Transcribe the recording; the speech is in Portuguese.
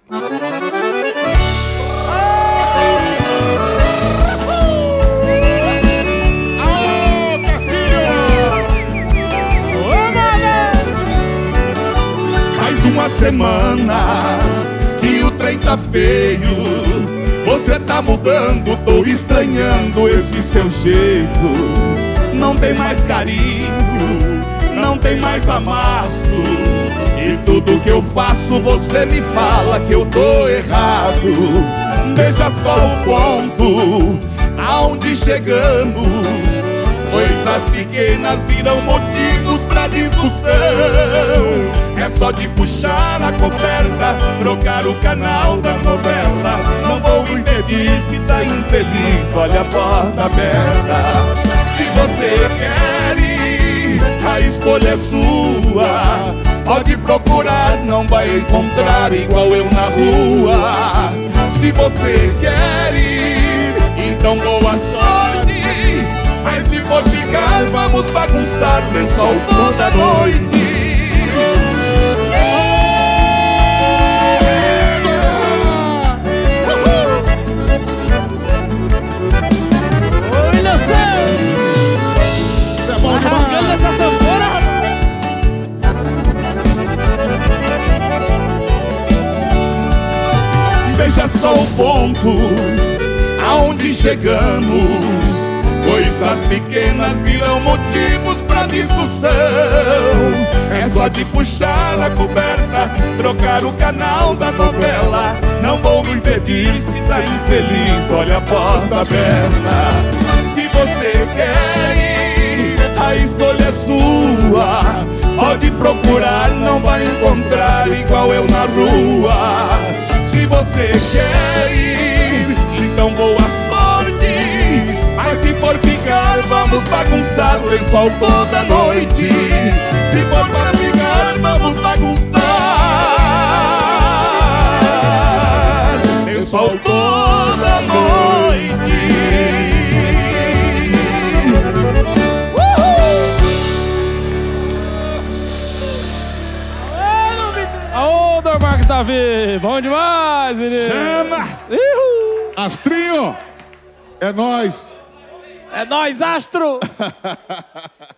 Uma semana que o trem tá feio, você tá mudando, tô estranhando esse seu jeito. Não tem mais carinho, não tem mais amasso, e tudo que eu faço você me fala que eu tô errado. Veja só o ponto aonde chegamos, coisas pequenas viram motivos pra discussão. É só de puxar a coberta, trocar o canal da novela. Não vou impedir se tá infeliz, olha a porta aberta. Se você quer ir, a escolha é sua. Pode procurar, não vai encontrar igual eu na rua. Se você quer ir, então boa sorte. Mas se for ficar, vamos bagunçar lençol toda noite. Rasgando essa sanfona, rapaz. Veja só o ponto aonde chegamos, coisas pequenas viram motivos pra discussão. É só de puxar a coberta, trocar o canal da novela. Não vou me impedir se tá infeliz, olha a porta aberta. Se você quer ir, a escolha é sua. Pode procurar, não vai encontrar igual eu na rua. Se você quer ir, então boa sorte. Mas se for ficar, vamos bagunçar lençol toda noite. Se for para ficar, vamos bagunçar lençol toda noite. Aô, Dr. Marcos Davi, bom demais, menino. Chama! Astrinho, é nóis. É nóis, astro.